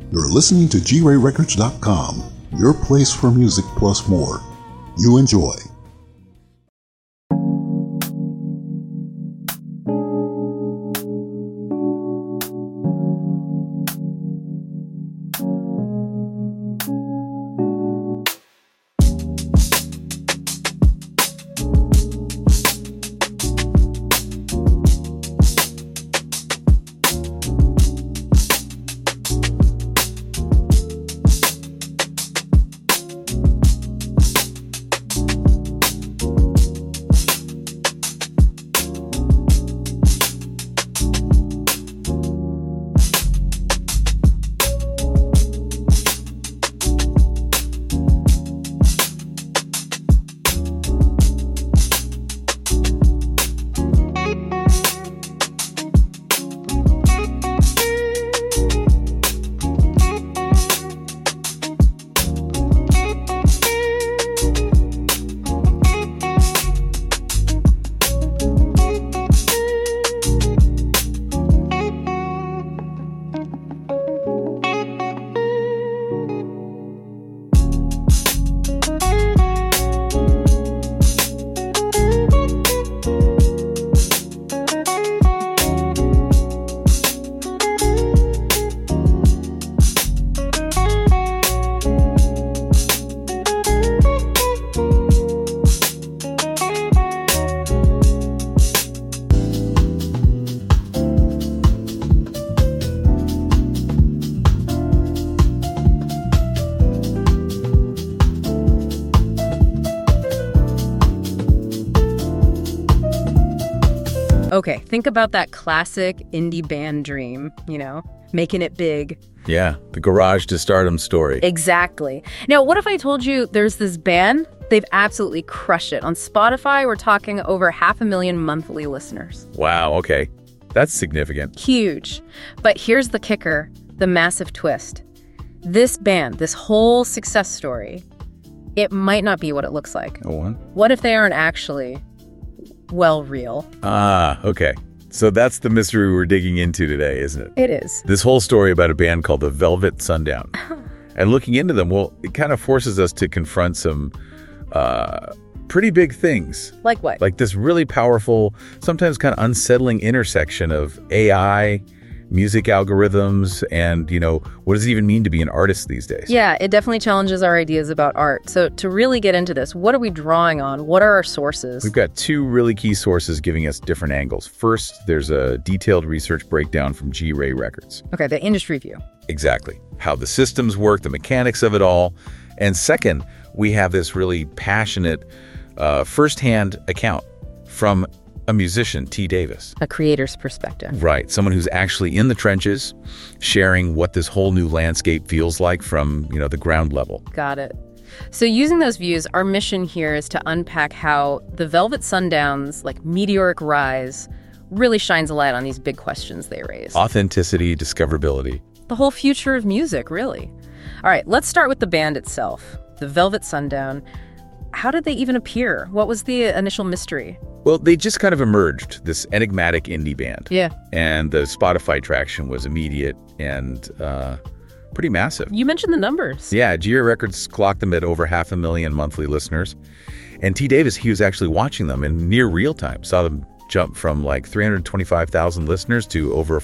You're listening to GRayRecords.com, your place for music plus more. You enjoy. Okay, think about that classic indie band dream, making it big. Yeah, the garage to stardom story. Exactly. Now, what if I told you there's this band? They've absolutely crushed it. On Spotify, we're talking over 500,000 monthly listeners. Wow, okay. That's significant. Huge. But here's the kicker, the massive twist. This band, this whole success story, it might not be what it looks like. Oh, what? What if they aren't actually, real? Ah, okay. So that's the mystery we're digging into today, isn't it? It is. This whole story about a band called the Velvet Sundown. And looking into them, well, it kind of forces us to confront some pretty big things. Like what? Like this really powerful, sometimes kind of unsettling intersection of AI, music algorithms, and, what does it even mean to be an artist these days? Yeah, it definitely challenges our ideas about art. So to really get into this, what are we drawing on? What are our sources? We've got two really key sources giving us different angles. First, there's a detailed research breakdown from G. Ray Records. Okay, the industry view. Exactly. How the systems work, the mechanics of it all. And second, we have this really passionate firsthand account from a musician, T. Davis. A creator's perspective. Right. Someone who's actually in the trenches, sharing what this whole new landscape feels like from, the ground level. Got it. So using those views, our mission here is to unpack how the Velvet Sundown's meteoric rise really shines a light on these big questions they raise. Authenticity, discoverability. The whole future of music, really. All right, let's start with the band itself, the Velvet Sundown. How did they even appear? What was the initial mystery? Well, they just kind of emerged, this enigmatic indie band. Yeah. And the Spotify traction was immediate and pretty massive. You mentioned the numbers. Yeah, G.R. Records clocked them at over 500,000 monthly listeners. And T. Davis, he was actually watching them in near real time, saw them jump from 325,000 listeners to over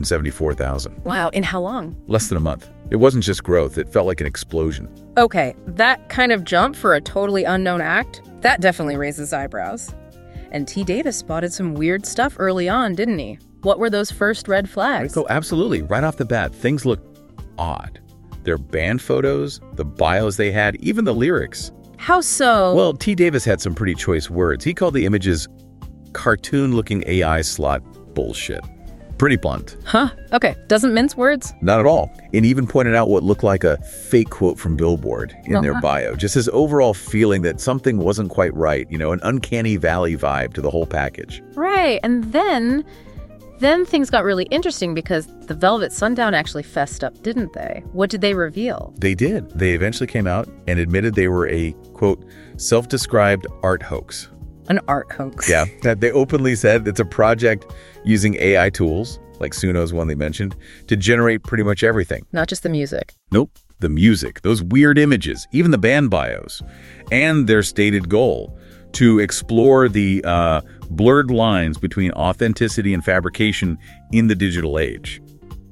474,000. Wow, in how long? Less than a month. It wasn't just growth, it felt like an explosion. Okay, that kind of jump for a totally unknown act, that definitely raises eyebrows. And T. Davis spotted some weird stuff early on, didn't he? What were those first red flags? Oh, absolutely. Right off the bat, things looked odd. Their band photos, the bios they had, even the lyrics. How so? Well, T. Davis had some pretty choice words. He called the images cartoon-looking AI slot bullshit. Pretty blunt. Huh? Okay. Doesn't mince words? Not at all. And even pointed out what looked like a fake quote from Billboard in their bio. Just his overall feeling that something wasn't quite right, an uncanny valley vibe to the whole package. Right. And then things got really interesting because the Velvet Sundown actually fessed up, didn't they? What did they reveal? They did. They eventually came out and admitted they were a, quote, self-described art hoax. An art hoax. Yeah. They openly said it's a project using AI tools like Suno's one they mentioned, to generate pretty much everything. Not just the music. Nope, the music, those weird images, even the band bios, and their stated goal to explore the blurred lines between authenticity and fabrication in the digital age.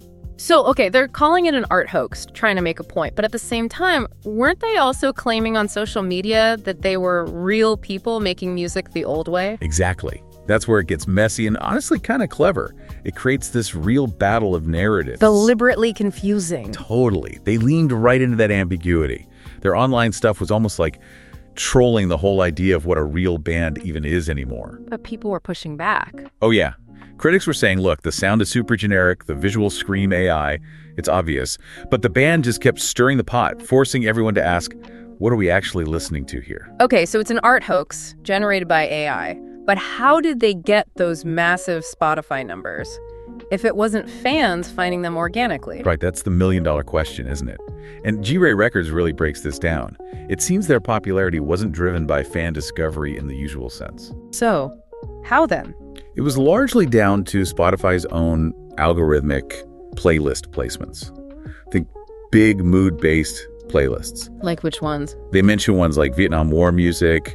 So, okay, they're calling it an art hoax, trying to make a point. But at the same time, weren't they also claiming on social media that they were real people making music the old way? Exactly. That's where it gets messy and honestly kind of clever. It creates this real battle of narratives. Deliberately confusing. Totally. They leaned right into that ambiguity. Their online stuff was almost like trolling the whole idea of what a real band even is anymore. But people were pushing back. Oh, yeah. Critics were saying, look, the sound is super generic, the visuals scream AI, it's obvious. But the band just kept stirring the pot, forcing everyone to ask, what are we actually listening to here? Okay, so it's an art hoax generated by AI. But how did they get those massive Spotify numbers if it wasn't fans finding them organically? Right, that's the million-dollar question, isn't it? And G-Ray Records really breaks this down. It seems their popularity wasn't driven by fan discovery in the usual sense. So, how then? It was largely down to Spotify's own algorithmic playlist placements. Think big mood-based playlists. Like which ones? They mention ones like Vietnam War music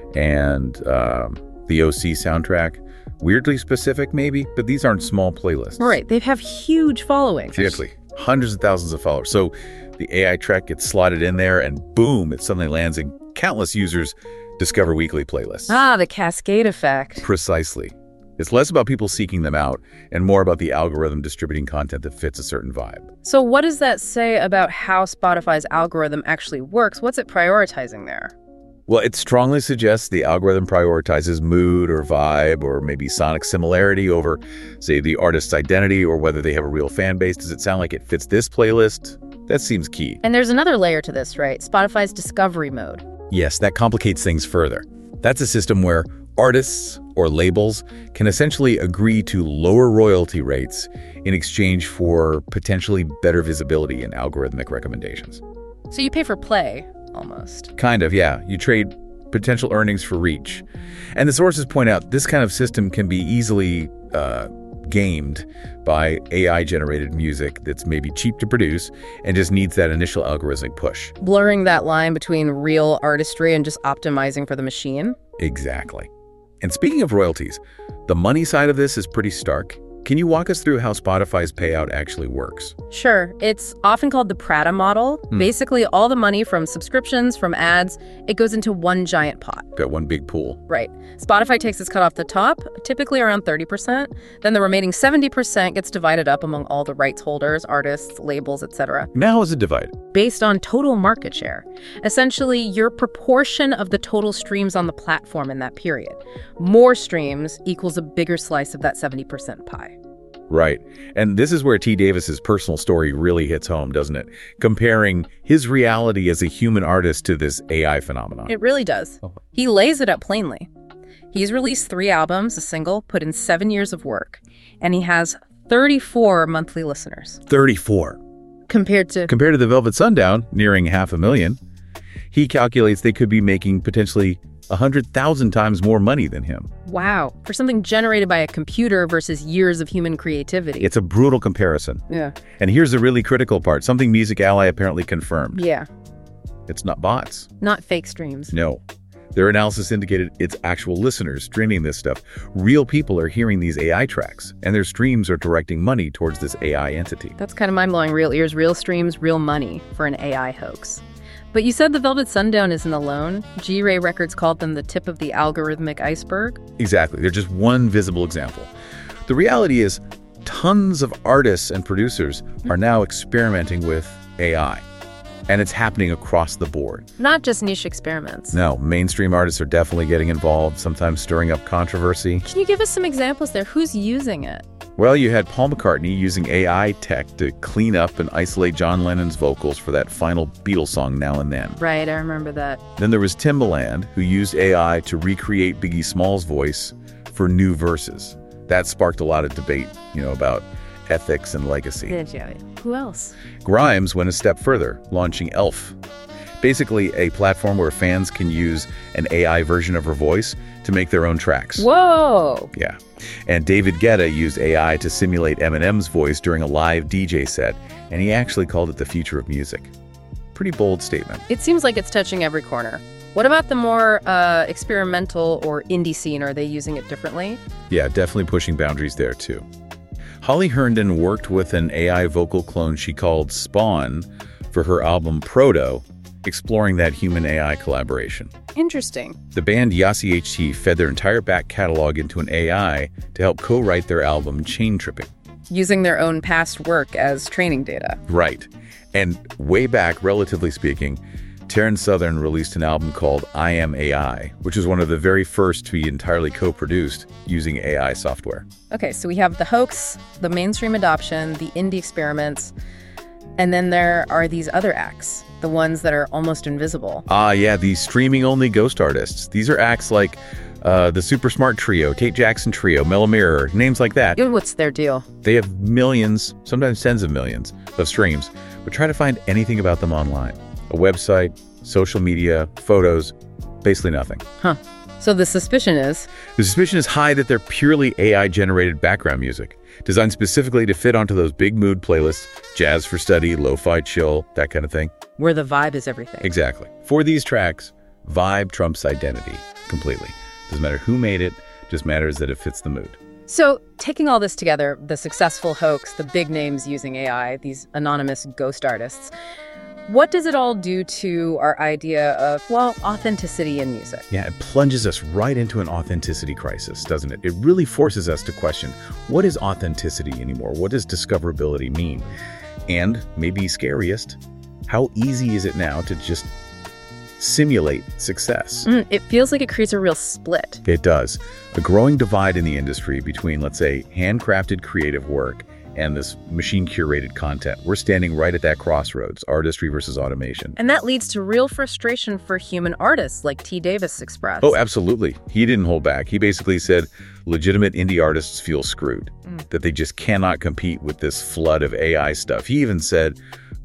and the OC soundtrack. Weirdly specific, maybe, but these aren't small playlists. Right, they have huge followings. Exactly. Hundreds of thousands of followers. So the AI track gets slotted in there and boom, it suddenly lands in countless users' Discover Weekly playlists. Ah, the cascade effect. Precisely. It's less about people seeking them out and more about the algorithm distributing content that fits a certain vibe. So what does that say about how Spotify's algorithm actually works? What's it prioritizing there? Well, it strongly suggests the algorithm prioritizes mood or vibe or maybe sonic similarity over, say, the artist's identity or whether they have a real fan base. Does it sound like it fits this playlist? That seems key. And there's another layer to this, right? Spotify's discovery mode. Yes, that complicates things further. That's a system where artists or labels can essentially agree to lower royalty rates in exchange for potentially better visibility in algorithmic recommendations. So you pay for play, almost. Kind of, yeah. You trade potential earnings for reach. And the sources point out this kind of system can be easily gamed by AI-generated music that's maybe cheap to produce and just needs that initial algorithmic push. Blurring that line between real artistry and just optimizing for the machine? Exactly. And speaking of royalties, the money side of this is pretty stark. Can you walk us through how Spotify's payout actually works? Sure. It's often called the Prada model. Basically, all the money from subscriptions, from ads, it goes into one giant pot. Got one big pool. Right. Spotify takes its cut off the top, typically around 30%. Then the remaining 70% gets divided up among all the rights holders, artists, labels, etc. Now how is it divided? Based on total market share. Essentially, your proportion of the total streams on the platform in that period. More streams equals a bigger slice of that 70% pie. Right. And this is where T. Davis's personal story really hits home, doesn't it? Comparing his reality as a human artist to this AI phenomenon. It really does. He lays it out plainly. He's released 3 albums, a single, put in 7 years of work, and he has 34 monthly listeners. 34. Compared to the Velvet Sundown, nearing 500,000, he calculates they could be making potentially 100,000 times more money than him. Wow. For something generated by a computer versus years of human creativity. It's a brutal comparison. Yeah. And here's the really critical part, something Music Ally apparently confirmed. Yeah. It's not bots. Not fake streams. No. Their analysis indicated it's actual listeners streaming this stuff. Real people are hearing these AI tracks, and their streams are directing money towards this AI entity. That's kind of mind-blowing. Real ears, real streams, real money for an AI hoax. But you said the Velvet Sundown isn't alone. G-Ray Records called them the tip of the algorithmic iceberg. Exactly. They're just one visible example. The reality is tons of artists and producers are now experimenting with AI. And it's happening across the board. Not just niche experiments. No, mainstream artists are definitely getting involved, sometimes stirring up controversy. Can you give us some examples there? Who's using it? Well, you had Paul McCartney using AI tech to clean up and isolate John Lennon's vocals for that final Beatles song, Now and Then. Right, I remember that. Then there was Timbaland, who used AI to recreate Biggie Small's voice for new verses. That sparked a lot of debate, about ethics and legacy. Who else? Grimes went a step further, launching Elf. Basically, a platform where fans can use an AI version of her voice to make their own tracks. Whoa! Yeah. And David Guetta used AI to simulate Eminem's voice during a live DJ set, and he actually called it the future of music. Pretty bold statement. It seems like it's touching every corner. What about the more experimental or indie scene? Are they using it differently? Yeah, definitely pushing boundaries there too. Holly Herndon worked with an AI vocal clone she called Spawn for her album Proto, exploring that human-AI collaboration. Interesting. The band Yasi HT fed their entire back catalog into an AI to help co-write their album Chain Tripping. Using their own past work as training data. Right. And way back, relatively speaking, Terrence Southern released an album called I Am AI, which is one of the very first to be entirely co-produced using AI software. Okay, so we have the hoax, the mainstream adoption, the indie experiments, and then there are these other acts, the ones that are almost invisible. Yeah, these streaming-only ghost artists. These are acts like the Super Smart Trio, Tate Jackson Trio, Mellow Mirror, names like that. What's their deal? They have millions, sometimes tens of millions, of streams, but try to find anything about them online. A website, social media, photos, basically nothing. Huh. So the suspicion is? The suspicion is high that they're purely AI-generated background music, designed specifically to fit onto those big mood playlists, jazz for study, lo-fi chill, that kind of thing. Where the vibe is everything. Exactly. For these tracks, vibe trumps identity completely. Doesn't matter who made it, just matters that it fits the mood. So, taking all this together, the successful hoax, the big names using AI, these anonymous ghost artists, what does it all do to our idea of, well, authenticity in music? Yeah, it plunges us right into an authenticity crisis, doesn't it? It really forces us to question, what is authenticity anymore? What does discoverability mean? And, maybe scariest, how easy is it now to just simulate success? It feels like it creates a real split. It does. A growing divide in the industry between, let's say, handcrafted creative work and this machine-curated content. We're standing right at that crossroads, artistry versus automation. And that leads to real frustration for human artists like T. Davis expressed. Oh, absolutely. He didn't hold back. He basically said legitimate indie artists feel screwed, that they just cannot compete with this flood of AI stuff. He even said,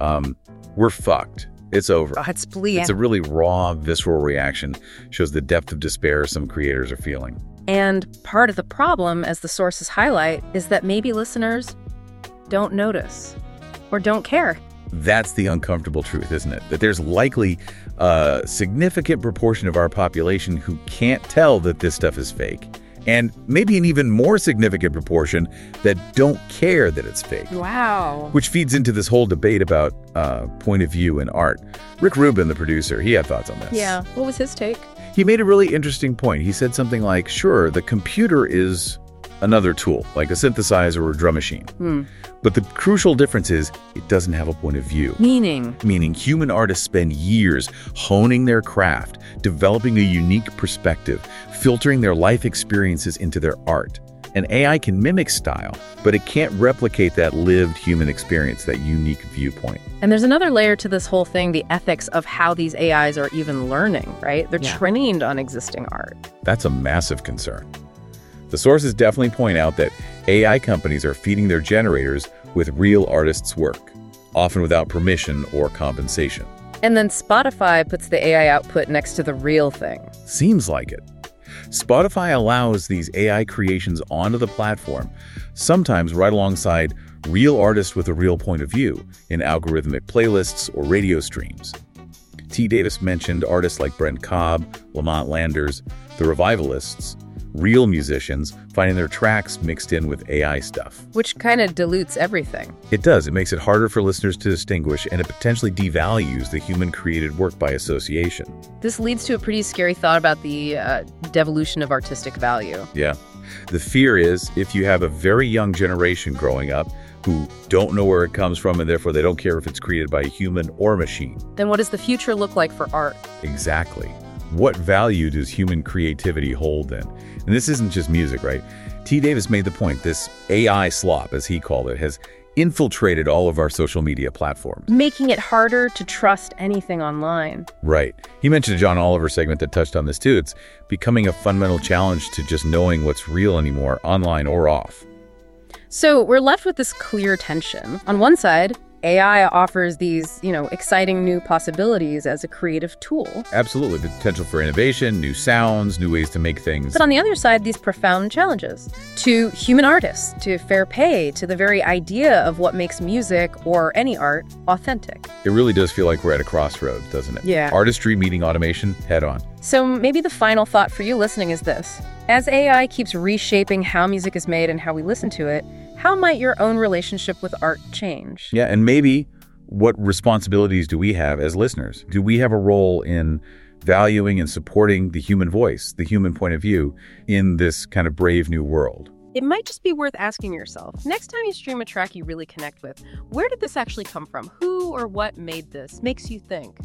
we're fucked. It's over. Oh, it's bleak. It's a really raw, visceral reaction. Shows the depth of despair some creators are feeling. And part of the problem, as the sources highlight, is that maybe listeners don't notice or don't care. That's the uncomfortable truth, isn't it? That there's likely a significant proportion of our population who can't tell that this stuff is fake. And maybe an even more significant proportion that don't care that it's fake. Wow. Which feeds into this whole debate about point of view in art. Rick Rubin, the producer, he had thoughts on this. Yeah. What was his take? He made a really interesting point. He said something like, sure, the computer is another tool, like a synthesizer or a drum machine. But the crucial difference is it doesn't have a point of view. Meaning human artists spend years honing their craft, developing a unique perspective, filtering their life experiences into their art. An AI can mimic style, but it can't replicate that lived human experience, that unique viewpoint. And there's another layer to this whole thing, the ethics of how these AIs are even learning, right? They're trained on existing art. That's a massive concern. The sources definitely point out that AI companies are feeding their generators with real artists' work, often without permission or compensation. And then Spotify puts the AI output next to the real thing. Seems like it. Spotify allows these AI creations onto the platform, sometimes right alongside real artists with a real point of view in algorithmic playlists or radio streams. T. Davis mentioned artists like Brent Cobb, Lamont Landers, the Revivalists, real musicians finding their tracks mixed in with AI stuff. Which kind of dilutes everything. It does. It makes it harder for listeners to distinguish, and it potentially devalues the human-created work by association. This leads to a pretty scary thought about the devolution of artistic value. Yeah. The fear is if you have a very young generation growing up who don't know where it comes from and therefore they don't care if it's created by a human or machine. Then what does the future look like for art? Exactly. What value does human creativity hold then? And this isn't just music, right? T. Davis made the point, this AI slop, as he called it, has infiltrated all of our social media platforms. Making it harder to trust anything online. Right. He mentioned a John Oliver segment that touched on this too. It's becoming a fundamental challenge to just knowing what's real anymore, online or off. So we're left with this clear tension. On one side, AI offers these, exciting new possibilities as a creative tool. Absolutely. The potential for innovation, new sounds, new ways to make things. But on the other side, these profound challenges to human artists, to fair pay, to the very idea of what makes music or any art authentic. It really does feel like we're at a crossroads, doesn't it? Yeah. Artistry meeting automation head on. So maybe the final thought for you listening is this. As AI keeps reshaping how music is made and how we listen to it, how might your own relationship with art change? Yeah, and maybe what responsibilities do we have as listeners? Do we have a role in valuing and supporting the human voice, the human point of view in this kind of brave new world? It might just be worth asking yourself, next time you stream a track you really connect with, where did this actually come from? Who or what made this? Makes you think.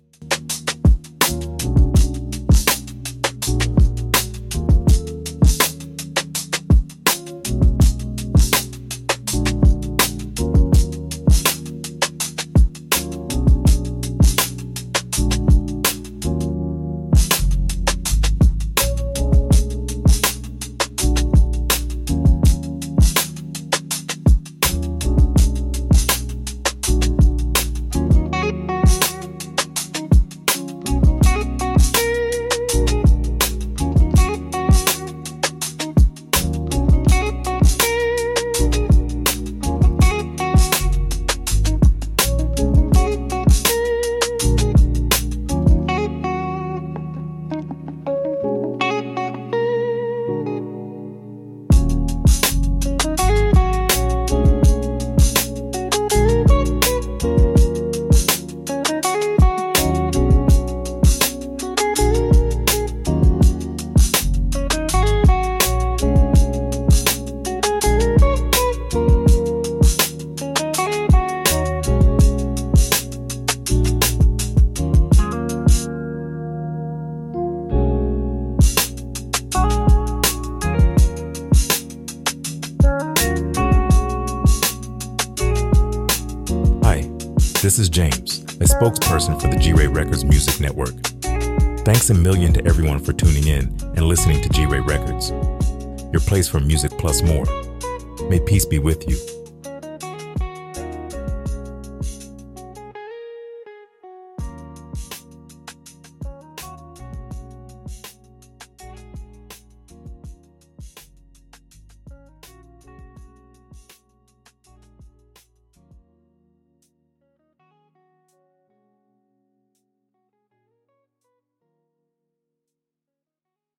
This is James, a spokesperson for the G-Ray Records Music Network. Thanks a million to everyone for tuning in and listening to G-Ray Records, your place for music plus more. May peace be with you.